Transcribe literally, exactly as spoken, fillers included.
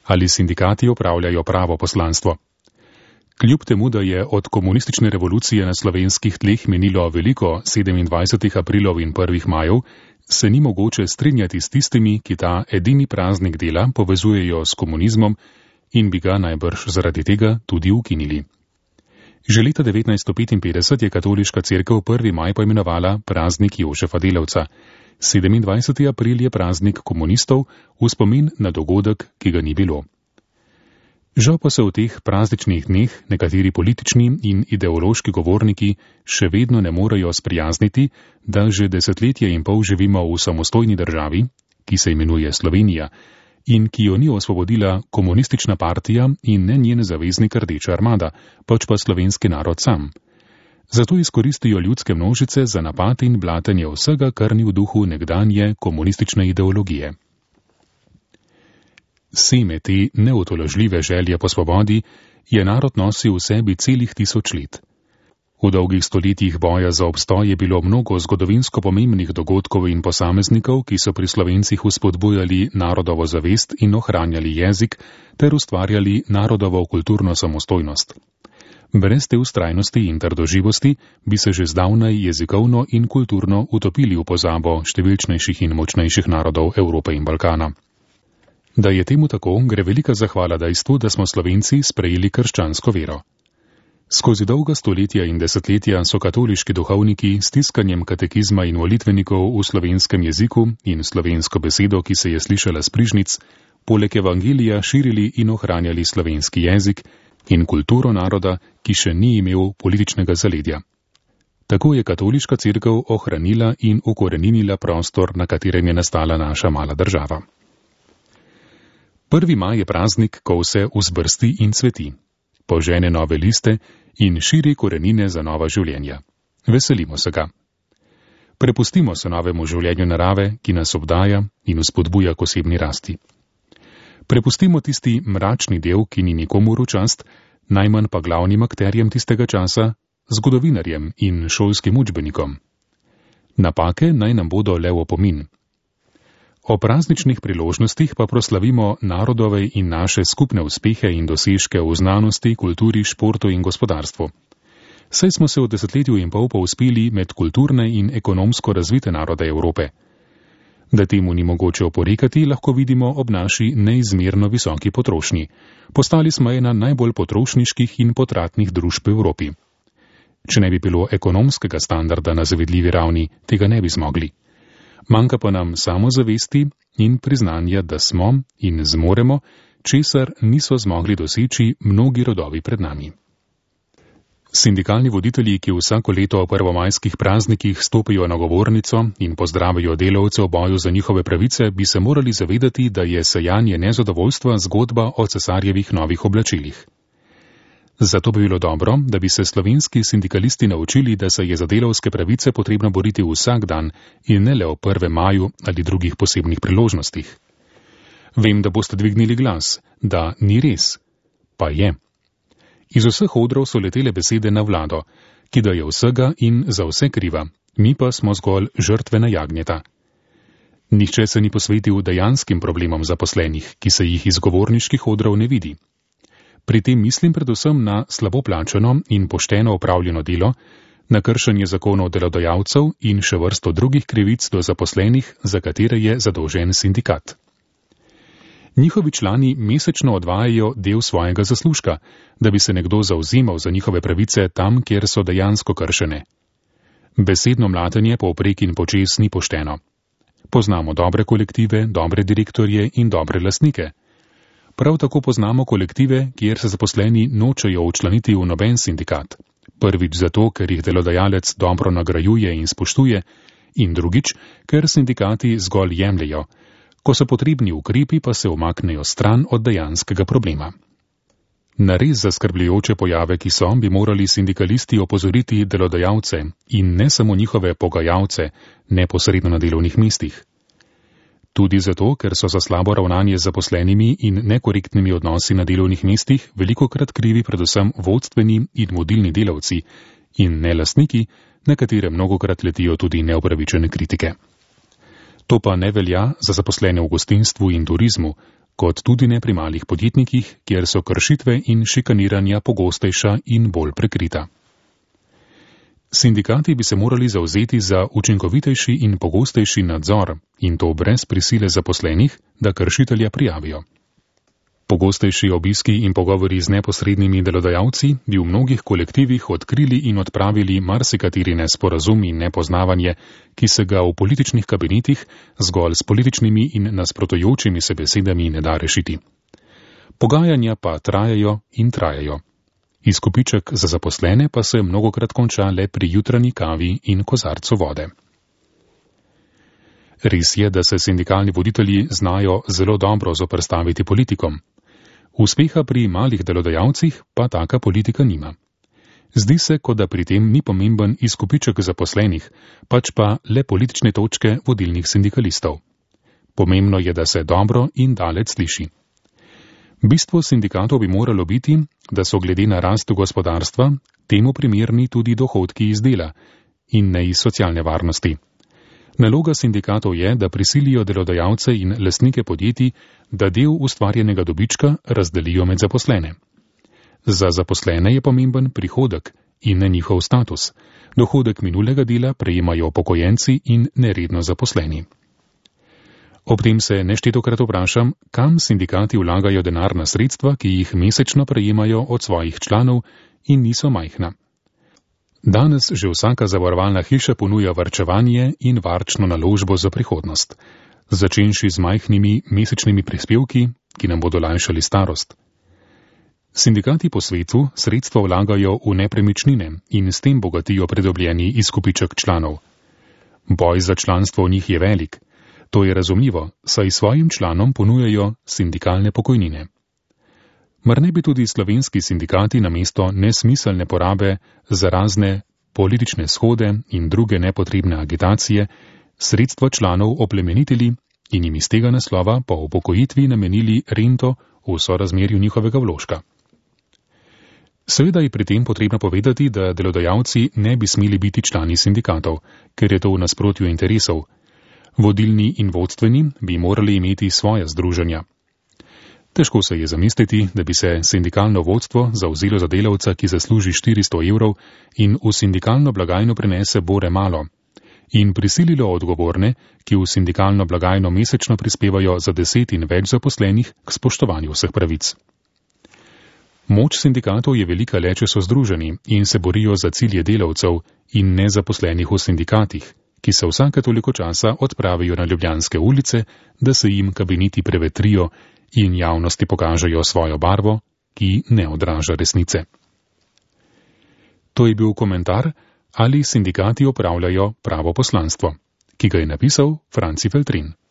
Ali sindikati opravljajo pravo poslanstvo? Kljub temu, da je od komunistične revolucije na slovenskih tleh minilo veliko sedemindvajsetih aprilov in prvih majev, se ni mogoče strinjati s tistimi, ki ta edini praznik dela povezujejo s komunizmom in bi ga najbrž zaradi tega tudi ukinili. Že leta devetnajststo petinpetdeset je katoliška cerkev prvi maj poimenovala praznik Jožefa Delavca. sedemindvajseti april je praznik komunistov v spomin na dogodek, ki ga ni bilo. Žal pa se v teh prazničnih dneh nekateri politični in ideološki govorniki še vedno ne morejo sprijazniti, da že desetletje in pol živimo v samostojni državi, ki se imenuje Slovenija, in ki jo ni osvobodila komunistična partija in ne njen zaveznik Rdeča armada, pač pa slovenski narod sam. Zato izkoristijo ljudske množice za napad in blatenje vsega, kar ni v duhu nekdanje komunistične ideologije. Seme te neutolažljive želje po svobodi je narod nosil v sebi celih tisoč let. V dolgih stoletjih boja za obstoj je bilo mnogo zgodovinsko pomembnih dogodkov in posameznikov, ki so pri Slovencih vzpodbujali narodovo zavest in ohranjali jezik ter ustvarjali narodovo kulturno samostojnost. Brez te vztrajnosti in trdoživosti bi se že zdavnaj jezikovno in kulturno utopili v pozabo številčnejših in močnejših narodov Evrope in Balkana. Da je temu tako, gre velika zahvala dejstvu, da smo Slovenci sprejeli krščansko vero. Skozi dolga stoletja in desetletja so katoliški duhovniki s tiskanjem katekizma in molitvenikov v slovenskem jeziku in slovensko besedo, ki se je slišala s prižnic, poleg evangelija širili in ohranjali slovenski jezik in kulturo naroda, ki še ni imel političnega zaledja. Tako je katoliška cerkev ohranila in ukoreninila prostor, na katerem je nastala naša mala država. Prvi maj je praznik, ko vse vzbrsti in cveti, požene nove liste in širi korenine za nova življenja. Veselimo se ga. Prepustimo se novemu življenju narave, ki nas obdaja in vzpodbuja k osebni rasti. Prepustimo tisti mračni del, ki ni nikomur v čast, najmanj pa glavnim akterjem tistega časa, zgodovinarjem in šolskim učbenikom. Napake naj nam bodo le v opomin. O prazničnih priložnostih pa proslavimo narodove in naše skupne uspehe in dosežke v znanosti, kulturi, športu in gospodarstvu. Saj smo se v desetletju in pol povzpeli med kulturne in ekonomsko razvite narode Evrope. Da temu ni mogoče oporekati, lahko vidimo ob naši neizmerno visoki potrošnji. Postali smo ena najbolj potrošniških in potratnih družb v Evropi. Če ne bi bilo ekonomskega standarda na zavidljivi ravni, tega ne bi zmogli. Manjka pa nam samozavesti in priznanja, da smo in zmoremo, česar niso zmogli doseči mnogi rodovi pred nami. Sindikalni voditelji, ki vsako leto o prvomajskih praznikih stopijo na govornico in pozdravijo delavce v boju za njihove pravice, bi se morali zavedati, da je sejanje nezadovoljstva zgodba o cesarjevih novih oblačilih. Zato bi bilo dobro, da bi se slovenski sindikalisti naučili, da se je za delavske pravice potrebno boriti vsak dan in ne le o prvem maju ali drugih posebnih priložnostih. Vem, da boste dvignili glas, da ni res. Pa je. Iz vseh odrov so letele besede na vlado, ki da je vsega in za vse kriva, mi pa smo zgolj žrtvena jagnjeta. Nihče se ni posvetil dejanskim problemom zaposlenih, ki se jih iz govorniških odrov ne vidi. Pri tem mislim predvsem na slabo plačano in pošteno opravljeno delo, na kršenje zakonov delodajalcev in še vrsto drugih krivic do zaposlenih, za katere je zadolžen sindikat. Njihovi člani mesečno odvajajo del svojega zaslužka, da bi se nekdo zavzemal za njihove pravice tam, kjer so dejansko kršene. Besedno mlatenje povprek in počez ni pošteno. Poznamo dobre kolektive, dobre direktorje in dobre lastnike. Prav tako poznamo kolektive, kjer se zaposleni nočejo včlaniti v noben sindikat. Prvič zato, ker jih delodajalec dobro nagrajuje in spoštuje, in drugič, ker sindikati zgolj jemljejo, ko so potrebni ukrepi, pa se umaknejo stran od dejanskega problema. Na res zaskrbljujoče pojave, ki so, bi morali sindikalisti opozoriti delodajalce in ne samo njihove pogajalce, neposredno na delovnih mestih. Tudi zato, ker so za slabo ravnanje z zaposlenimi in nekorektnimi odnosi na delovnih mestih velikokrat krivi predvsem vodstveni in vodilni delavci in ne lastniki, na katere mnogokrat letijo tudi neupravičene kritike. To pa ne velja za zaposlene v gostinstvu in turizmu, kot tudi ne pri malih podjetnikih, kjer so kršitve in šikaniranja pogostejša in bolj prekrita. Sindikati bi se morali zavzeti za učinkovitejši in pogostejši nadzor in to brez prisile zaposlenih, da kršitelja prijavijo. Pogostejši obiski in pogovori z neposrednimi delodajalci bi v mnogih kolektivih odkrili in odpravili marsikateri nesporazum in nepoznavanje, ki se ga v političnih kabinetih zgolj s političnimi in nasprotujočimi se besedami ne da rešiti. Pogajanja pa trajajo in trajajo. Izkupiček za zaposlene pa se mnogokrat konča le pri jutranji kavi in kozarcu vode. Res je, da se sindikalni voditelji znajo zelo dobro zoperstaviti politikom. Uspeha pri malih delodajalcih pa taka politika nima. Zdi se, kot da pri tem ni pomemben izkupiček zaposlenih, pač pa le politične točke vodilnih sindikalistov. Pomembno je, da se dobro in daleč sliši. Bistvo sindikatov bi moralo biti, da so glede na rast gospodarstva temu primerni tudi dohodki iz dela in ne iz socialne varnosti. Naloga sindikatov je, da prisilijo delodajalce in lastnike podjetij, da del ustvarjenega dobička razdelijo med zaposlene. Za zaposlene je pomemben prihodek in ne njihov status. Dohodek minulega dela prejemajo upokojenci in neredno zaposleni. Ob tem se neštetokrat vprašam, kam sindikati vlagajo denarna sredstva, ki jih mesečno prejemajo od svojih članov in niso majhna. Danes že vsaka zavarovalna hiša ponuja varčevanje in varčno naložbo za prihodnost, začenši z majhnimi mesečnimi prispevki, ki nam bodo lajšali starost. Sindikati po svetu sredstva vlagajo v nepremičnine in s tem bogatijo pridobljeni izkupiček članov. Boj za članstvo v njih je velik. To je razumljivo, saj svojim članom ponujajo sindikalne pokojnine. Mar ne bi tudi slovenski sindikati namesto nesmiselne porabe za razne politične shode in druge nepotrebne agitacije sredstva članov oplemenitili in jim iz tega naslova po upokojitvi namenili rento v sorazmerju njihovega vložka? Seveda je pri tem potrebno povedati, da delodajalci ne bi smeli biti člani sindikatov, ker je to v nasprotju interesov. Vodilni in vodstveni bi morali imeti svoje združenja. Težko se je zamisliti, da bi se sindikalno vodstvo zavzelo za delavca, ki zasluži štiristo evrov in v sindikalno blagajno prenese bore malo, in prisililo odgovorne, ki v sindikalno blagajno mesečno prispevajo za deset in več zaposlenih, k spoštovanju vseh pravic. Moč sindikatov je velika le, če so združeni in se borijo za cilje delavcev in nezaposlenih v sindikatih, ki se vsake toliko časa odpravijo na ljubljanske ulice, da se jim kabineti prevetrijo in javnosti pokažejo svojo barvo, ki ne odraža resnice. To je bil komentar, ali sindikati opravljajo pravo poslanstvo, ki ga je napisal Franci Feltrin.